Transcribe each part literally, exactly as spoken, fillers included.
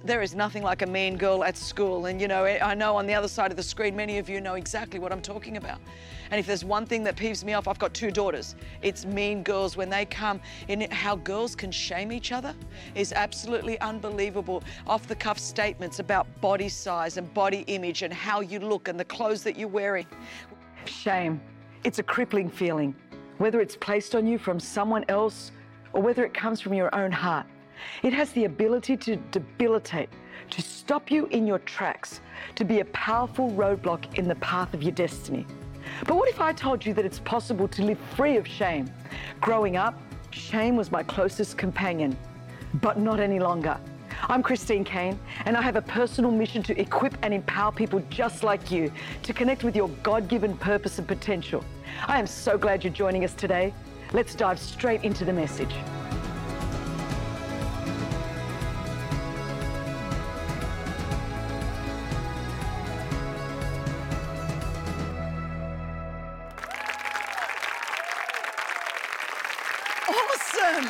There is nothing like a mean girl at school. And, you know, I know on the other side of the screen, many of you know exactly what I'm talking about. And if there's one thing that peeves me off, I've got two daughters. It's mean girls. When they come in, how girls can shame each other is absolutely unbelievable. Off-the-cuff statements about body size and body image and how you look and the clothes that you're wearing. Shame. It's a crippling feeling, whether it's placed on you from someone else or whether it comes from your own heart. It has the ability to debilitate, to stop you in your tracks, to be a powerful roadblock in the path of your destiny. But what if I told you that it's possible to live free of shame? Growing up, shame was my closest companion, but not any longer. I'm Christine Caine, and I have a personal mission to equip and empower people just like you to connect with your God-given purpose and potential. I am so glad you're joining us today. Let's dive straight into the message. Awesome.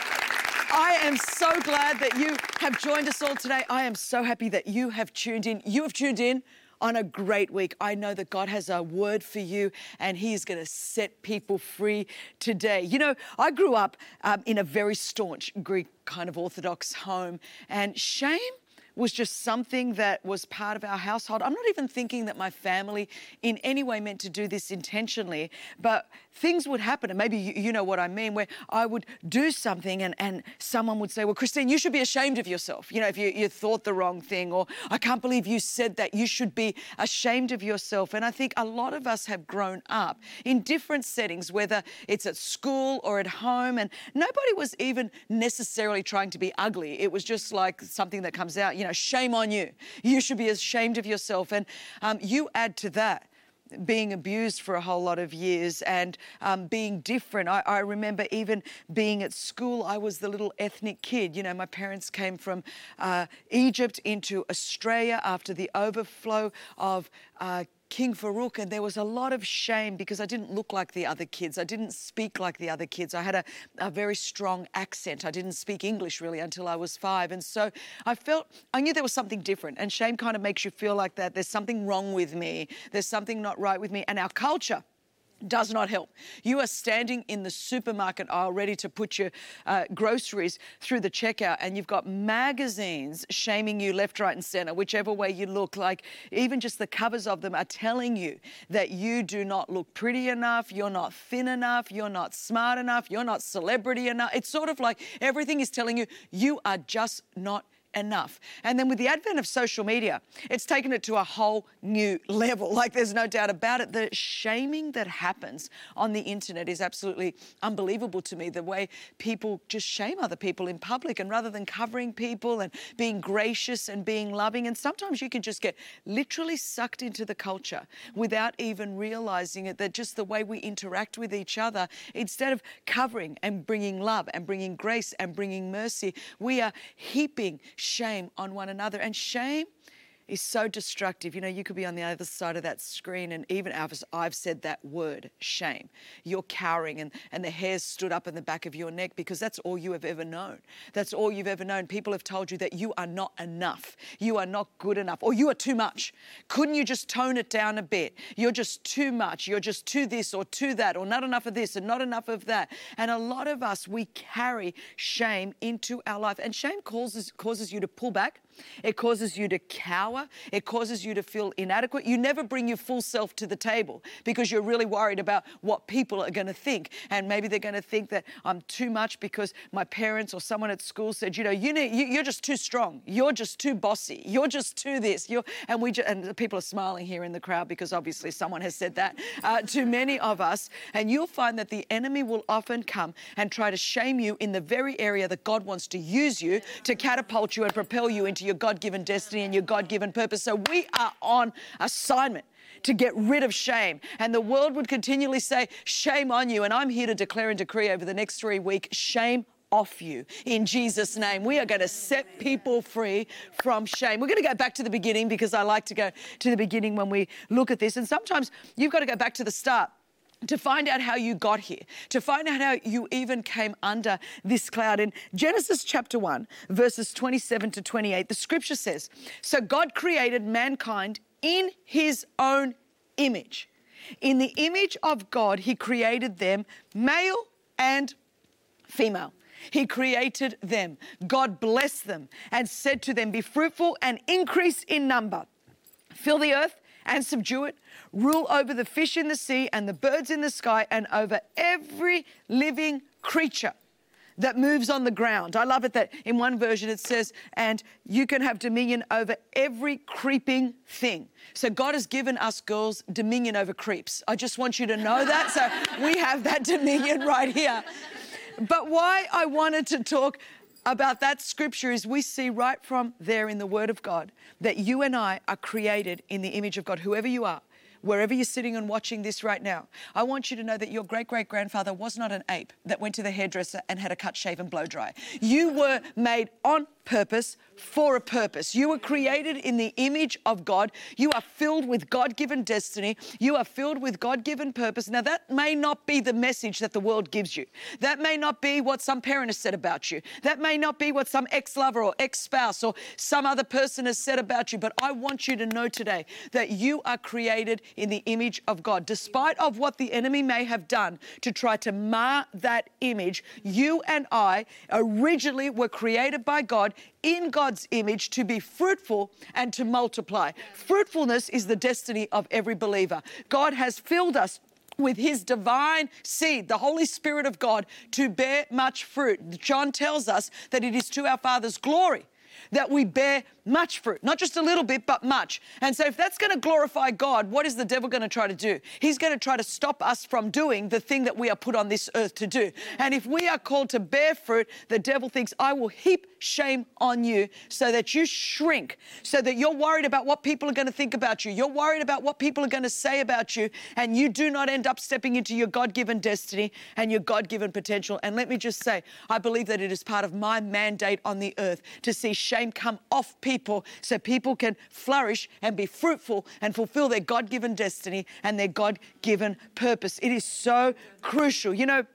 I am so glad that you have joined us all today. I am so happy that you have tuned in. You have tuned in on a great week. I know that God has a word for you and He is going to set people free today. You know, I grew up um, in a very staunch Greek kind of Orthodox home, and shame was just something that was part of our household. I'm not even thinking that my family in any way meant to do this intentionally, but things would happen, and maybe you, you know what I mean, where I would do something and, and someone would say, well, Christine, you should be ashamed of yourself. You know, if you, you thought the wrong thing, or I can't believe you said that, you should be ashamed of yourself. And I think a lot of us have grown up in different settings, whether it's at school or at home, and nobody was even necessarily trying to be ugly. It was just like something that comes out, you know, shame on you. You should be ashamed of yourself. And um, you add to that being abused for a whole lot of years and um, being different. I, I remember even being at school, I was the little ethnic kid. You know, my parents came from uh, Egypt into Australia after the overflow of uh, King Farouk, and there was a lot of shame because I didn't look like the other kids. I didn't speak like the other kids. I had a, a very strong accent. I didn't speak English really until I was five. And so I felt, I knew there was something different, and shame kind of makes you feel like that. There's something wrong with me. There's something not right with me. And our culture does not help. You are standing in the supermarket aisle ready to put your uh, groceries through the checkout, and you've got magazines shaming you left, right and center, whichever way you look. Like even just the covers of them are telling you that you do not look pretty enough, you're not thin enough, you're not smart enough, you're not celebrity enough. It's sort of like everything is telling you you are just not enough. And then with the advent of social media, it's taken it to a whole new level. Like there's no doubt about it. The shaming that happens on the internet is absolutely unbelievable to me. The way people just shame other people in public, and rather than covering people and being gracious and being loving, and sometimes you can just get literally sucked into the culture without even realizing it, that just the way we interact with each other, instead of covering and bringing love and bringing grace and bringing mercy, we are heaping shame on one another. And shame is so destructive. You know, you could be on the other side of that screen, and even as I've said that word, shame, you're cowering and, and the hairs stood up in the back of your neck because that's all you have ever known. That's all you've ever known. People have told you that you are not enough. You are not good enough, or you are too much. Couldn't you just tone it down a bit? You're just too much. You're just too this or too that, or not enough of this and not enough of that. And a lot of us, we carry shame into our life, and shame causes, causes you to pull back. It causes you to cower. It causes you to feel inadequate. You never bring your full self to the table because you're really worried about what people are going to think. And maybe they're going to think that I'm too much because my parents or someone at school said, you know, you need, you, you're just too strong. You're just too bossy. You're just too this. You're, and we just, and people are smiling here in the crowd because obviously someone has said that uh, to many of us. And you'll find that the enemy will often come and try to shame you in the very area that God wants to use you to catapult you and propel you into your God-given destiny and your God-given purpose. So we are on assignment to get rid of shame. And the world would continually say, shame on you. And I'm here to declare and decree over the next three weeks, shame off you in Jesus' name. We are going to set people free from shame. We're going to go back to the beginning because I like to go to the beginning when we look at this. And sometimes you've got to go back to the start. to find out how you got here, to find out how you even came under this cloud. In Genesis chapter one, verses twenty-seven to twenty-eight, the scripture says, so God created mankind in his own image. In the image of God, he created them, male and female. He created them. God blessed them and said to them, be fruitful and increase in number. Fill the earth and subdue it. Rule over the fish in the sea and the birds in the sky and over every living creature that moves on the ground. I love it that in one version it says, and you can have dominion over every creeping thing. So God has given us girls dominion over creeps. I just want you to know that. So we have that dominion right here. But why I wanted to talk about that scripture is we see right from there in the Word of God that you and I are created in the image of God, whoever you are. Wherever you're sitting and watching this right now, I want you to know that your great-great-grandfather was not an ape that went to the hairdresser and had a cut, shave and blow dry. You were made on purpose for a purpose. You were created in the image of God. You are filled with God-given destiny. You are filled with God-given purpose. Now, that may not be the message that the world gives you. That may not be what some parent has said about you. That may not be what some ex-lover or ex-spouse or some other person has said about you. But I want you to know today that you are created in the image of God. Despite of what the enemy may have done to try to mar that image, you and I originally were created by God in God's image to be fruitful and to multiply. Fruitfulness is the destiny of every believer. God has filled us with his divine seed, the Holy Spirit of God, to bear much fruit. John tells us that it is to our Father's glory that we bear much fruit, not just a little bit, but much. And so if that's going to glorify God, what is the devil going to try to do? He's going to try to stop us from doing the thing that we are put on this earth to do. And if we are called to bear fruit, the devil thinks, I will heap shame on you so that you shrink, so that you're worried about what people are going to think about you. You're worried about what people are going to say about you, and you do not end up stepping into your God-given destiny and your God-given potential. And let me just say, I believe that it is part of my mandate on the earth to see shame come off people so people can flourish and be fruitful and fulfill their God-given destiny and their God-given purpose. It is so crucial. You know,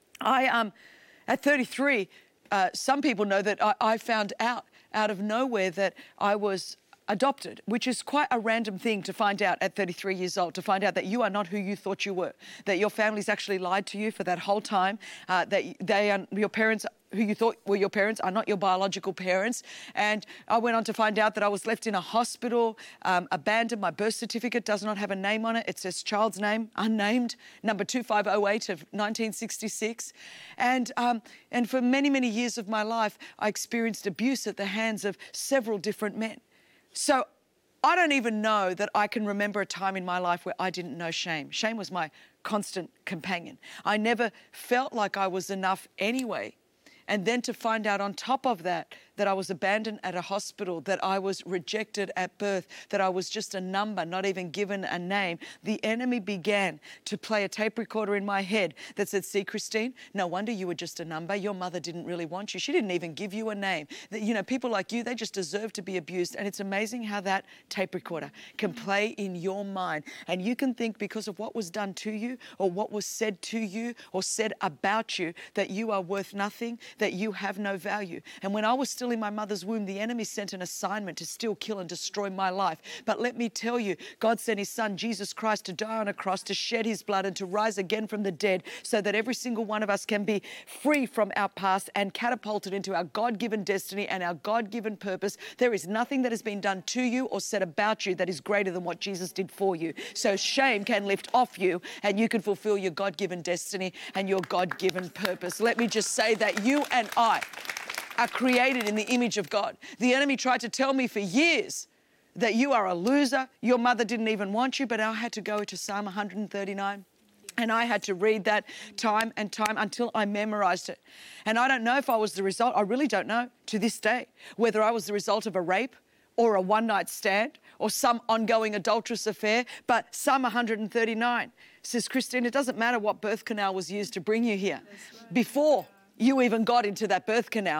I um at thirty-three, uh, some people know that I, I found out out of nowhere that I was adopted, which is quite a random thing to find out at thirty-three years old, to find out that you are not who you thought you were, that your family's actually lied to you for that whole time, uh, that they are, your parents who you thought were your parents are not your biological parents. And I went on to find out that I was left in a hospital, um, abandoned. My birth certificate does not have a name on it. It says child's name, unnamed, number two five oh eight of nineteen sixty-six. And, um, and for many, many years of my life, I experienced abuse at the hands of several different men. So I don't even know that I can remember a time in my life where I didn't know shame. Shame was my constant companion. I never felt like I was enough anyway. And then to find out on top of that, that I was abandoned at a hospital, that I was rejected at birth, that I was just a number, not even given a name. The enemy began to play a tape recorder in my head that said, see, Christine, no wonder you were just a number. Your mother didn't really want you. She didn't even give you a name. That, you know, people like you, they just deserve to be abused. And it's amazing how that tape recorder can play in your mind. And you can think because of what was done to you or what was said to you or said about you, that you are worth nothing, that you have no value. And when I was still in my mother's womb, the enemy sent an assignment to steal, kill, and destroy my life. But let me tell you, God sent his son, Jesus Christ, to die on a cross, to shed his blood and to rise again from the dead so that every single one of us can be free from our past and catapulted into our God-given destiny and our God-given purpose. There is nothing that has been done to you or said about you that is greater than what Jesus did for you. So shame can lift off you and you can fulfill your God-given destiny and your God-given purpose. Let me just say that you and I are created in the image of God. The enemy tried to tell me for years that you are a loser, your mother didn't even want you, but I had to go to Psalm one thirty-nine. And I had to read that time and time until I memorized it. And I don't know if I was the result, I really don't know to this day, whether I was the result of a rape or a one-night stand or some ongoing adulterous affair, but Psalm one thirty-nine says, Christine, it doesn't matter what birth canal was used to bring you here. Before you even got into that birth canal,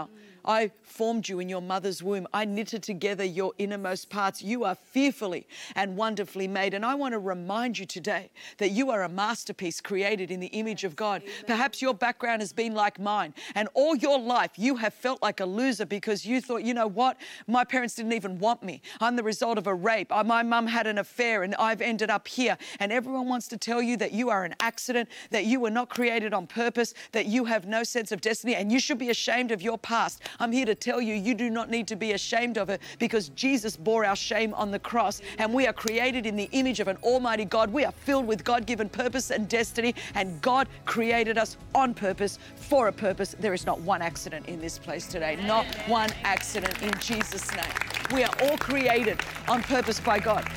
I formed you in your mother's womb. I knitted together your innermost parts. You are fearfully and wonderfully made. And I want to remind you today that you are a masterpiece created in the image of God. Amen. Perhaps your background has been like mine, and all your life you have felt like a loser because you thought, you know what, my parents didn't even want me. I'm the result of a rape. My mum had an affair and I've ended up here. And everyone wants to tell you that you are an accident, that you were not created on purpose, that you have no sense of destiny, and you should be ashamed of your past. I'm here to tell you, you do not need to be ashamed of it, because Jesus bore our shame on the cross, and we are created in the image of an almighty God. We are filled with God-given purpose and destiny, and God created us on purpose, for a purpose. There is not one accident in this place today, not one accident in Jesus' name. We are all created on purpose by God.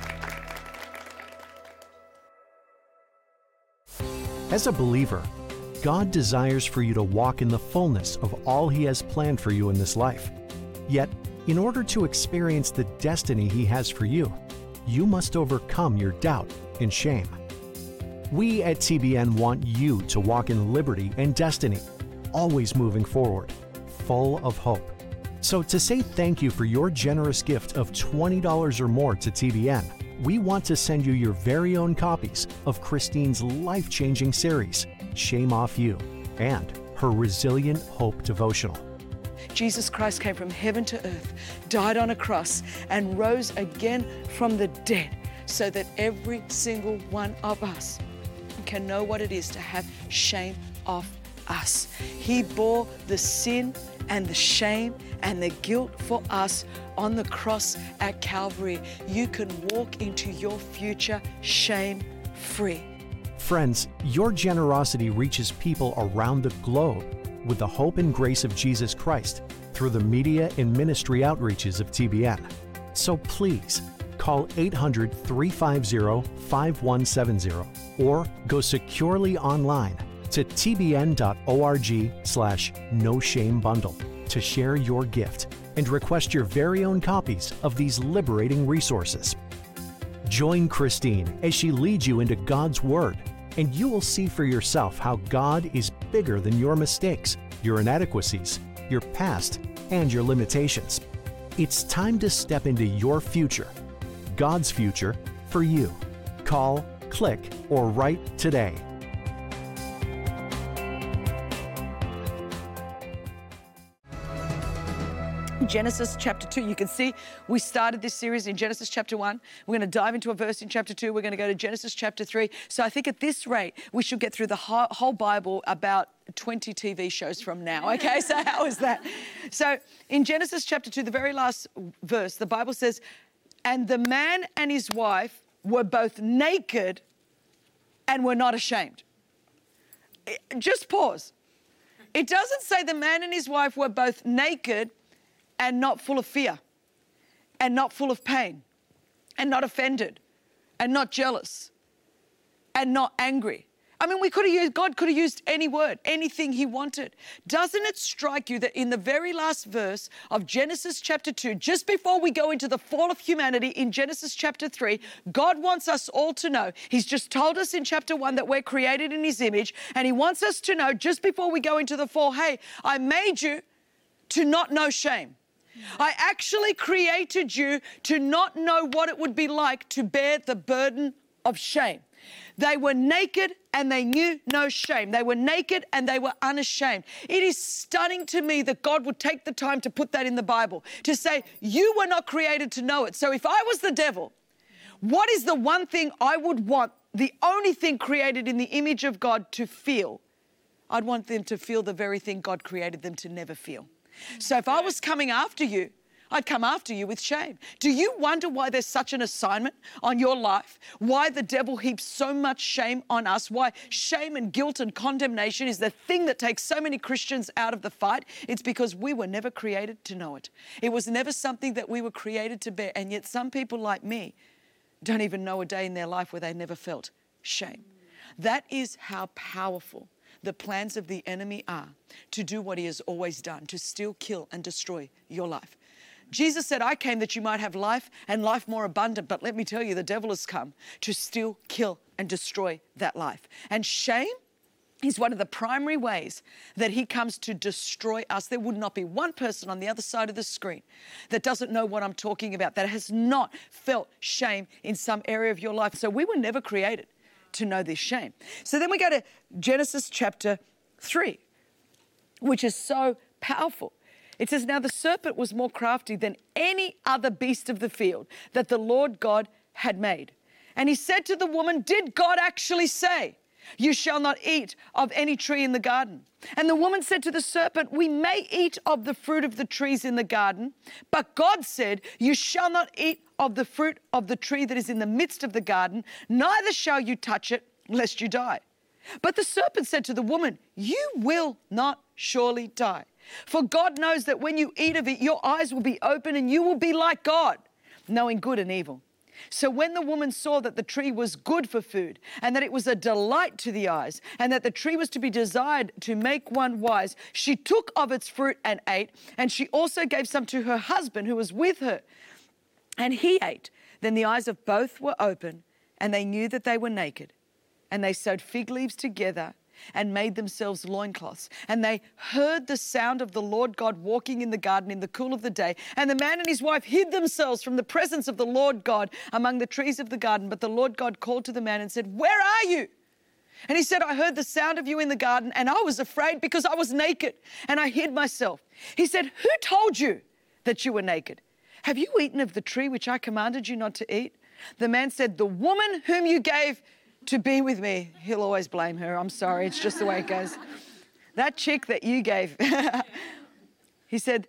As a believer, God desires for you to walk in the fullness of all He has planned for you in this life. Yet, in order to experience the destiny He has for you, you must overcome your doubt and shame. We at T B N want you to walk in liberty and destiny, always moving forward, full of hope. So to say thank you for your generous gift of twenty dollars or more to T B N, we want to send you your very own copies of Christine's life-changing series, Shame Off You, and her Resilient Hope devotional. Jesus Christ came from heaven to earth, died on a cross, and rose again from the dead so that every single one of us can know what it is to have shame off us. He bore the sin and the shame and the guilt for us on the cross at Calvary. You can walk into your future shame-free. Friends, your generosity reaches people around the globe with the hope and grace of Jesus Christ through the media and ministry outreaches of T B N. So please, call eight hundred, three five zero, five one seven zero or go securely online to tbn.org slash no shame bundle to share your gift and request your very own copies of these liberating resources. Join Christine as she leads you into God's Word, and you will see for yourself how God is bigger than your mistakes, your inadequacies, your past, and your limitations. It's time to step into your future, God's future for you. Call, click, or write today. Genesis chapter two. You can see we started this series in Genesis chapter one. We're going to dive into a verse in chapter two. We're going to go to Genesis chapter three. So I think at this rate, we should get through the whole Bible about twenty T V shows from now. Okay, so how is that? So in Genesis chapter two, the very last verse, the Bible says, and the man and his wife were both naked and were not ashamed. Just pause. It doesn't say the man and his wife were both naked and not full of fear, and not full of pain, and not offended, and not jealous, and not angry. I mean, we could have used, God could have used any word, anything He wanted. Doesn't it strike you that in the very last verse of Genesis chapter two, just before we go into the fall of humanity in Genesis chapter three, God wants us all to know, He's just told us in chapter one that we're created in His image, and He wants us to know just before we go into the fall, hey, I made you to not know shame. I actually created you to not know what it would be like to bear the burden of shame. They were naked and they knew no shame. They were naked and they were unashamed. It is stunning to me that God would take the time to put that in the Bible, to say, you were not created to know it. So if I was the devil, what is the one thing I would want, the only thing created in the image of God to feel? I'd want them to feel the very thing God created them to never feel. So if I was coming after you, I'd come after you with shame. Do you wonder why there's such an assignment on your life? Why the devil heaps so much shame on us? Why shame and guilt and condemnation is the thing that takes so many Christians out of the fight? It's because we were never created to know it. It was never something that we were created to bear. And yet some people like me don't even know a day in their life where they never felt shame. That is how powerful the plans of the enemy are to do what he has always done, to steal, kill, and destroy your life. Jesus said, I came that you might have life and life more abundant. But let me tell you, the devil has come to steal, kill, and destroy that life. And shame, is one of the primary ways that he comes to destroy us. There would not be one person on the other side of the screen that doesn't know what I'm talking about, that has not felt shame in some area of your life. So we were never created to know this shame. So then we go to Genesis chapter three, which is so powerful. It says, now the serpent was more crafty than any other beast of the field that the Lord God had made. And he said to the woman, did God actually say, you shall not eat of any tree in the garden? And the woman said to the serpent, we may eat of the fruit of the trees in the garden, but God said, you shall not eat of the fruit of the tree that is in the midst of the garden, neither shall you touch it, lest you die. But the serpent said to the woman, you will not surely die. For God knows that when you eat of it, your eyes will be open and you will be like God, knowing good and evil. So when the woman saw that the tree was good for food and that it was a delight to the eyes and that the tree was to be desired to make one wise, she took of its fruit and ate, and she also gave some to her husband who was with her, and he ate. Then the eyes of both were open and they knew that they were naked, and they sewed fig leaves together and made themselves loincloths. And they heard the sound of the Lord God walking in the garden in the cool of the day. And the man and his wife hid themselves from the presence of the Lord God among the trees of the garden. But the Lord God called to the man and said, where are you? And he said, I heard the sound of you in the garden, and I was afraid because I was naked and I hid myself. He said, who told you that you were naked? Have you eaten of the tree which I commanded you not to eat? The man said, the woman whom you gave to be with me. He'll always blame her. I'm sorry. It's just the way it goes. That chick that you gave. He said,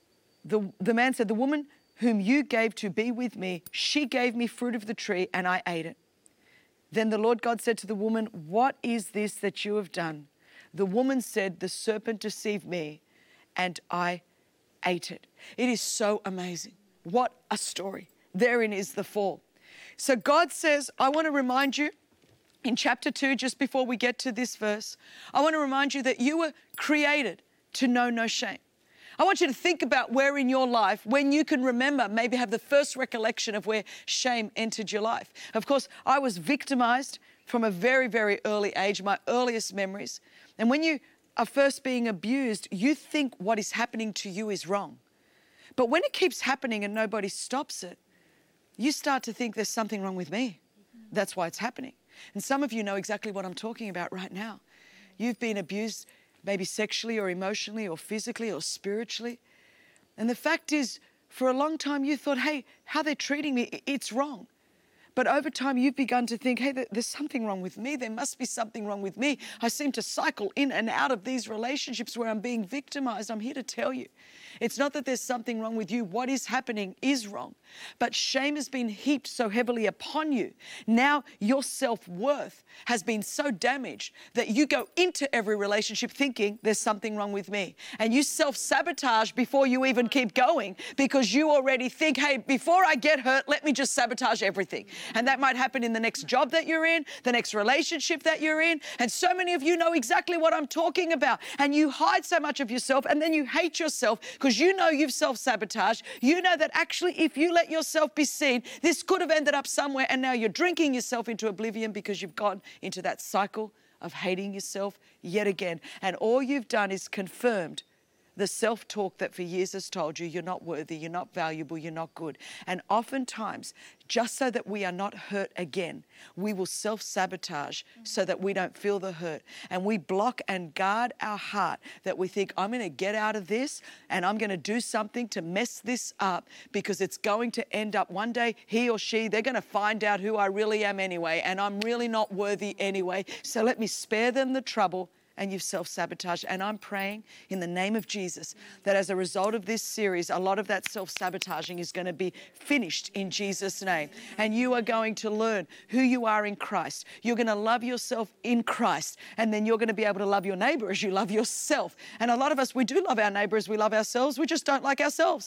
the, the man said, the woman whom you gave to be with me, she gave me fruit of the tree and I ate it. Then the Lord God said to the woman, what is this that you have done? The woman said, the serpent deceived me and I ate it. It is so amazing. What a story. Therein is the fall. So God says, I want to remind you, in chapter two, just before we get to this verse, I want to remind you that you were created to know no shame. I want you to think about where in your life, when you can remember, maybe have the first recollection of where shame entered your life. Of course, I was victimized from a very, very early age, my earliest memories. And when you are first being abused, you think what is happening to you is wrong. But when it keeps happening and nobody stops it, you start to think there's something wrong with me. That's why it's happening. And some of you know exactly what I'm talking about right now. You've been abused maybe sexually or emotionally or physically or spiritually. And the fact is, for a long time you thought, hey, how they're treating me, it's wrong. But over time you've begun to think, hey, there's something wrong with me. There must be something wrong with me. I seem to cycle in and out of these relationships where I'm being victimized. I'm here to tell you, it's not that there's something wrong with you. What is happening is wrong. But shame has been heaped so heavily upon you. Now your self-worth has been so damaged that you go into every relationship thinking there's something wrong with me. And you self-sabotage before you even keep going because you already think, hey, before I get hurt, let me just sabotage everything. And that might happen in the next job that you're in, the next relationship that you're in. And so many of you know exactly what I'm talking about. And you hide so much of yourself and then you hate yourself because you know you've self-sabotaged. You know that actually if you let yourself be seen, this could have ended up somewhere, and now you're drinking yourself into oblivion because you've gone into that cycle of hating yourself yet again. And all you've done is confirmed the self-talk that for years has told you you're not worthy, you're not valuable, you're not good. And oftentimes, just so that we are not hurt again, we will self-sabotage so that we don't feel the hurt. And we block and guard our heart that we think, I'm going to get out of this and I'm going to do something to mess this up because it's going to end up one day, he or she, they're going to find out who I really am anyway, and I'm really not worthy anyway. So let me spare them the trouble. And you've self-sabotaged. And I'm praying in the name of Jesus that as a result of this series, a lot of that self-sabotaging is going to be finished in Jesus' name. And you are going to learn who you are in Christ. You're going to love yourself in Christ. And then you're going to be able to love your neighbor as you love yourself. And a lot of us, we do love our neighbor as we love ourselves. We just don't like ourselves.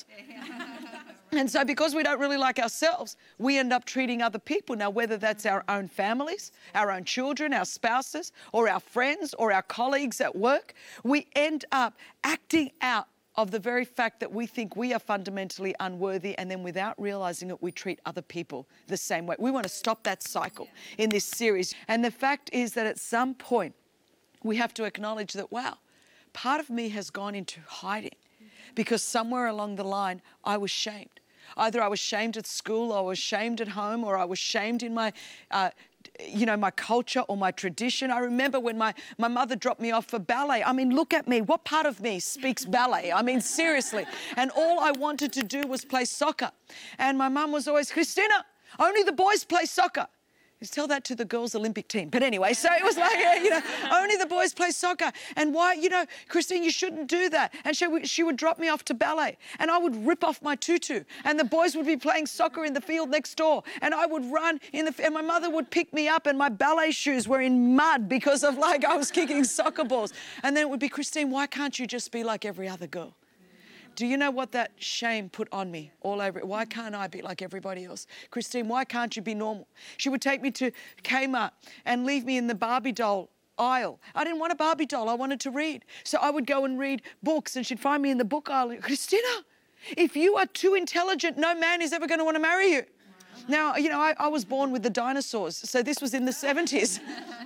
And so because we don't really like ourselves, we end up treating other people. Now, whether that's our own families, our own children, our spouses, or our friends, or our colleagues at work, we end up acting out of the very fact that we think we are fundamentally unworthy, and then without realizing it, we treat other people the same way. We want to stop that cycle in this series. And the fact is that at some point, we have to acknowledge that, wow, part of me has gone into hiding because somewhere along the line I was shamed. Either I was shamed at school, or I was shamed at home, or I was shamed in my, uh, you know, my culture or my tradition. I remember when my, my mother dropped me off for ballet. I mean, look at me. What part of me speaks ballet? I mean, seriously. And all I wanted to do was play soccer. And my mum was always, Christina, only the boys play soccer. Just tell that to the girls' Olympic team. But anyway, so it was like, you know, only the boys play soccer. And why, you know, Christine, you shouldn't do that. And she would, she would drop me off to ballet. And I would rip off my tutu. And the boys would be playing soccer in the field next door. And I would run in the, and my mother would pick me up, and my ballet shoes were in mud because of, like, I was kicking soccer balls. And then it would be, Christine, why can't you just be like every other girl? Do you know what that shame put on me all over it? Why can't I be like everybody else? Christine, why can't you be normal? She would take me to Kmart and leave me in the Barbie doll aisle. I didn't want a Barbie doll. I wanted to read. So I would go and read books, and she'd find me in the book aisle. Christina, if you are too intelligent, no man is ever going to want to marry you. Now, you know, I, I was born with the dinosaurs, so this was in the seventies.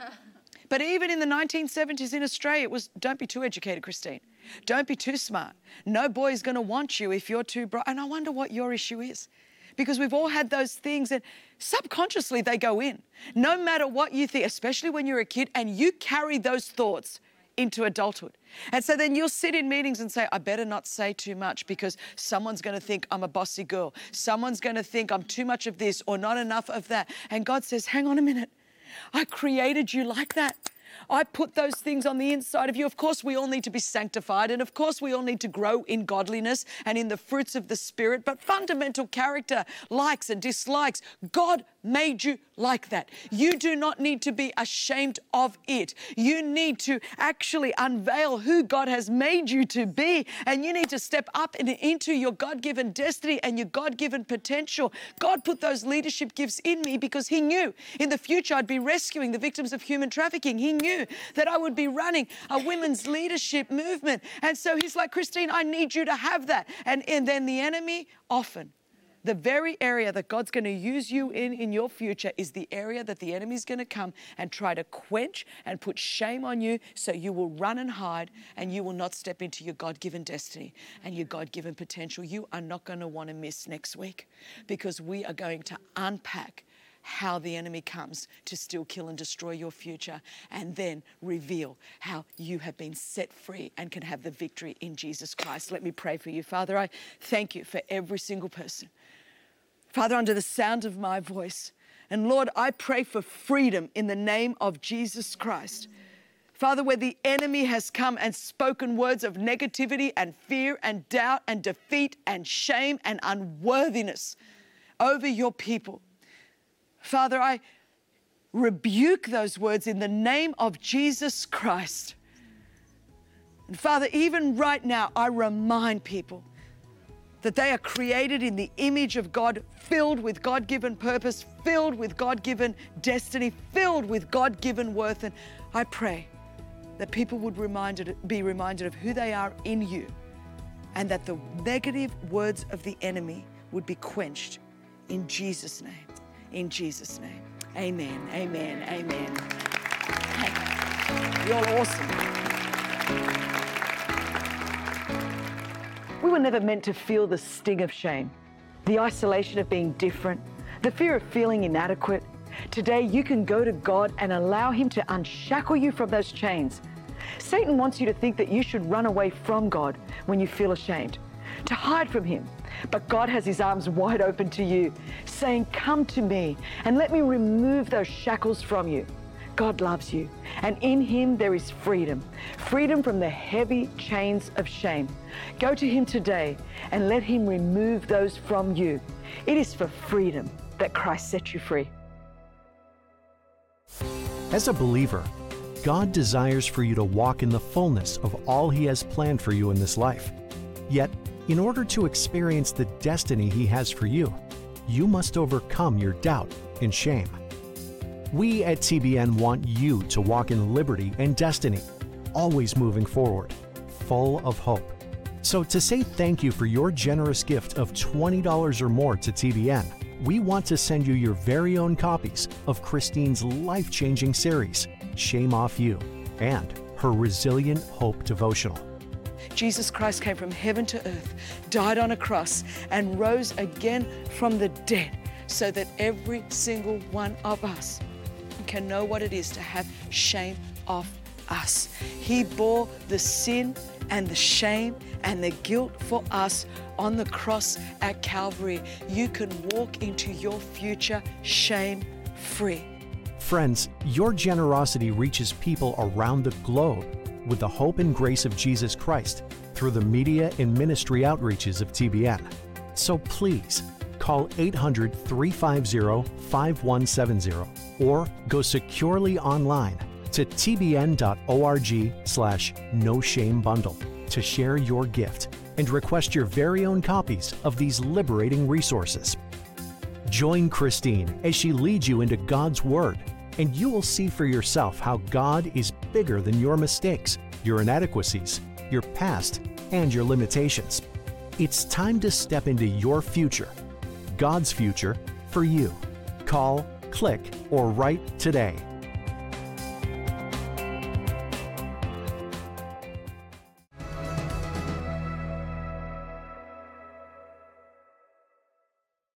But even in the nineteen seventies in Australia, it was, don't be too educated, Christine. Don't be too smart. No boy is going to want you if you're too bright. And I wonder what your issue is. Because we've all had those things, and subconsciously they go in. No matter what you think, especially when you're a kid, and you carry those thoughts into adulthood. And so then you'll sit in meetings and say, I better not say too much because someone's going to think I'm a bossy girl. Someone's going to think I'm too much of this or not enough of that. And God says, hang on a minute. I created you like that. I put those things on the inside of you. Of course, we all need to be sanctified, and of course, we all need to grow in godliness and in the fruits of the Spirit, but fundamental character, likes and dislikes, God made you like that. You do not need to be ashamed of it. You need to actually unveil who God has made you to be, and you need to step up and into your God-given destiny and your God-given potential. God put those leadership gifts in me because He knew in the future I'd be rescuing the victims of human trafficking. He knew that I would be running a women's leadership movement. And so He's like, Christine, I need you to have that. And, and then the enemy often, the very area that God's going to use you in in your future is the area that the enemy's going to come and try to quench and put shame on you, so you will run and hide and you will not step into your God-given destiny and your God-given potential. You are not going to want to miss next week, because we are going to unpack how the enemy comes to steal, kill, and destroy your future, and then reveal how you have been set free and can have the victory in Jesus Christ. Let me pray for you. Father, I thank you for every single person, Father, under the sound of my voice. And Lord, I pray for freedom in the name of Jesus Christ. Father, where the enemy has come and spoken words of negativity and fear and doubt and defeat and shame and unworthiness over your people, Father, I rebuke those words in the name of Jesus Christ. And Father, even right now, I remind people that they are created in the image of God, filled with God-given purpose, filled with God-given destiny, filled with God-given worth. And I pray that people would reminded, be reminded of who they are in you, and that the negative words of the enemy would be quenched in Jesus' name. In Jesus' name. Amen, amen, amen. You're awesome. We were never meant to feel the sting of shame, the isolation of being different, the fear of feeling inadequate. Today, you can go to God and allow Him to unshackle you from those chains. Satan wants you to think that you should run away from God when you feel ashamed, to hide from Him. But God has His arms wide open to you, saying, come to me and let me remove those shackles from you. God loves you, and in Him there is freedom, freedom from the heavy chains of shame. Go to Him today and let Him remove those from you. It is for freedom that Christ set you free. As a believer, God desires for you to walk in the fullness of all He has planned for you in this life. Yet, in order to experience the destiny He has for you, you must overcome your doubt and shame. We at T B N want you to walk in liberty and destiny, always moving forward, full of hope. So to say thank you for your generous gift of twenty dollars or more to T B N, we want to send you your very own copies of Christine's life-changing series, Shame Off You, and her Resilient Hope devotional. Jesus Christ came from heaven to earth, died on a cross, and rose again from the dead so that every single one of us can know what it is to have shame off us. He bore the sin and the shame and the guilt for us on the cross at Calvary. You can walk into your future shame-free. Friends, your generosity reaches people around the globe with the hope and grace of Jesus Christ through the media and ministry outreaches of T B N. So please call eight hundred, three five zero, five one seven zero or go securely online to tbn.org slash no shame bundle to share your gift and request your very own copies of these liberating resources. Join Christine as she leads you into God's Word, and you will see for yourself how God is bigger than your mistakes, your inadequacies, your past, and your limitations. It's time to step into your future, God's future for you. Call, click, or write today